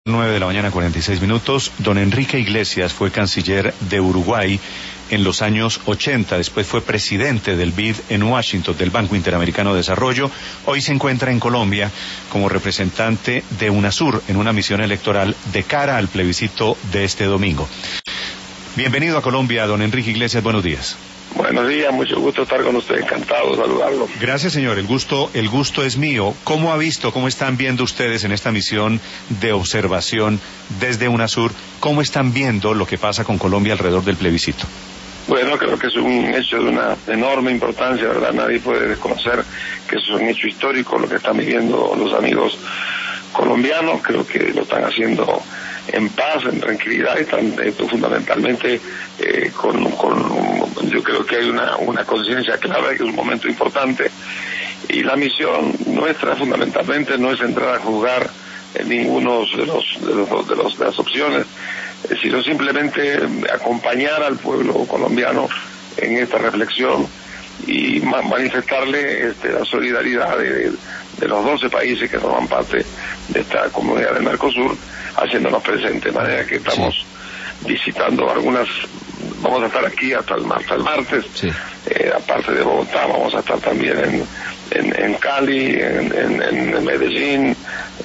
9 de la mañana, 46 minutos. Don Enrique Iglesias fue canciller de Uruguay en los años 80. Después fue presidente del BID en Washington, del Banco Interamericano de Desarrollo. Hoy se encuentra en Colombia como representante de UNASUR en una misión electoral de cara al plebiscito de este domingo. Bienvenido a Colombia, don Enrique Iglesias. Buenos días. Buenos días, mucho gusto estar con usted, encantado de saludarlo. Gracias, señor, el gusto es mío. ¿Cómo están viendo ustedes en esta misión de observación desde UNASUR, cómo están viendo lo que pasa con Colombia alrededor del plebiscito? Bueno, creo que es un hecho de una enorme importancia, ¿verdad? Nadie puede desconocer que es un hecho histórico lo que están viviendo los amigos colombianos. Creo que lo están haciendo en paz, en tranquilidad, y están fundamentalmente yo creo que hay una conciencia clara de que es un momento importante, y la misión nuestra fundamentalmente no es entrar a juzgar en ninguno de las opciones, sino simplemente acompañar al pueblo colombiano en esta reflexión y manifestarle la solidaridad de los 12 países que forman parte de esta comunidad del Mercosur, haciéndonos presentes, de manera que estamos visitando algunas. Vamos a estar aquí hasta el martes, aparte de Bogotá, vamos a estar también en Cali, en Medellín,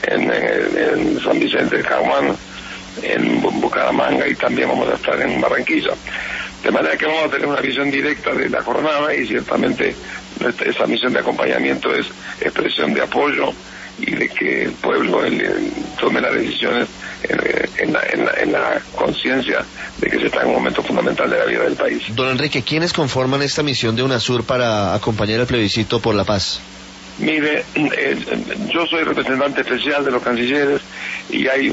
en San Vicente de Caguán, en Bucaramanga, y también vamos a estar en Barranquilla. De manera que vamos a tener una visión directa de la jornada, y ciertamente esa misión de acompañamiento es expresión de apoyo y de que el pueblo tome las decisiones en la conciencia de que se está en un momento fundamental de la vida del país. Don Enrique, ¿quiénes conforman esta misión de UNASUR para acompañar el plebiscito por la paz? Mire, yo soy representante especial de los cancilleres, y hay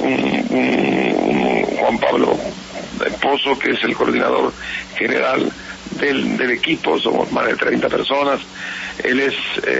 un Juan Pablo Pozo, que es el coordinador general del equipo. Somos más de 30 personas. Él es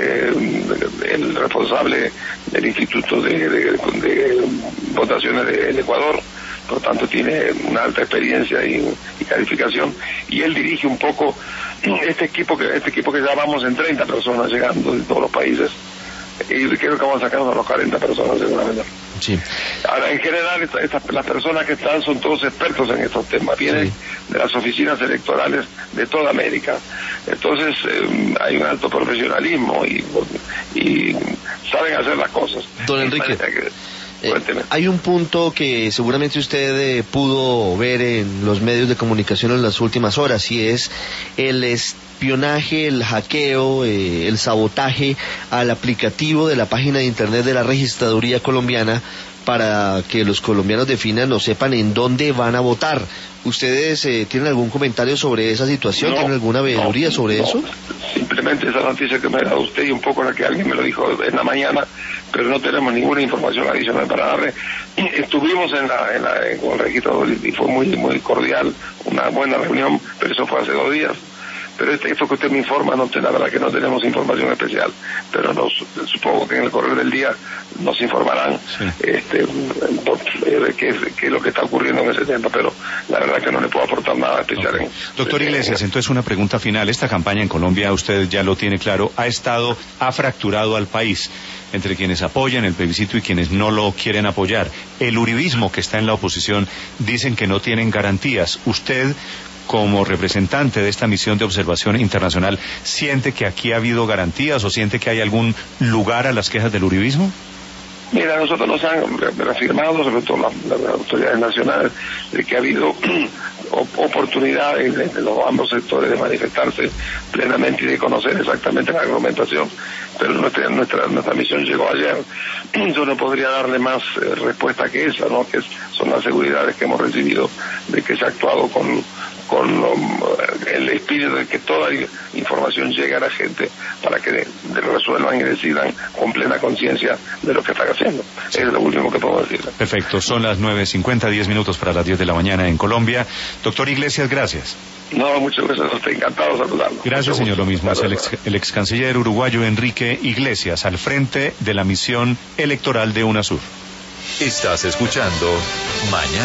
el responsable del Instituto de Votaciones del Ecuador, por tanto tiene una alta experiencia y calificación, y él dirige un poco este equipo que ya vamos en 30 personas llegando de todos los países, y creo que vamos a sacarnos a los 40 personas seguramente. Sí. Ahora, en general, las personas que están son todos expertos en estos temas, vienen de las oficinas electorales de toda América. Entonces, hay un alto profesionalismo y saben hacer las cosas. Don Enrique, hay un punto que seguramente usted pudo ver en los medios de comunicación en las últimas horas, y es el espionaje, el hackeo, el sabotaje al aplicativo de la página de internet de la Registraduría Colombiana, para que los colombianos definan o sepan en dónde van a votar. ¿Ustedes tienen algún comentario sobre esa situación? ¿Tienen alguna veeduría sobre eso? Simplemente esa noticia que me ha dado usted, y un poco la que alguien me lo dijo en la mañana, pero no tenemos ninguna información adicional para darle. Estuvimos con el registro, y fue muy cordial, una buena reunión, pero eso fue hace 2 días. Pero esto que usted me informa, la verdad que no tenemos información especial, pero supongo que en el correr del día nos informarán de qué es lo que está ocurriendo en ese tema, pero la verdad que no le puedo aportar nada especial. Doctor Iglesias, entonces una pregunta final. Esta campaña en Colombia, usted ya lo tiene claro, ha fracturado al país entre quienes apoyan el plebiscito y quienes no lo quieren apoyar. El uribismo que está en la oposición dicen que no tienen garantías. ¿Usted, como representante de esta misión de observación internacional, siente que aquí ha habido garantías o siente que hay algún lugar a las quejas del uribismo? Mira, nosotros nos han reafirmado, sobre todo las autoridades nacionales, de que ha habido oportunidades de ambos sectores de manifestarse plenamente y de conocer exactamente la argumentación, pero nuestra misión llegó ayer. Yo no podría darle más respuesta que esa, ¿no? Que son las seguridades que hemos recibido de que se ha actuado con el espíritu de que toda información llegue a la gente para que resuelvan y decidan con plena conciencia de lo que están haciendo. Es lo último que puedo decir. Perfecto, son las 9:50, 10 minutos para las 10 de la mañana en Colombia. Doctor Iglesias, gracias. No, muchas gracias, estoy encantado de saludarlo. Gracias, señor, lo mismo. Es el ex canciller uruguayo Enrique Iglesias, al frente de la misión electoral de UNASUR. Estás escuchando Mañana.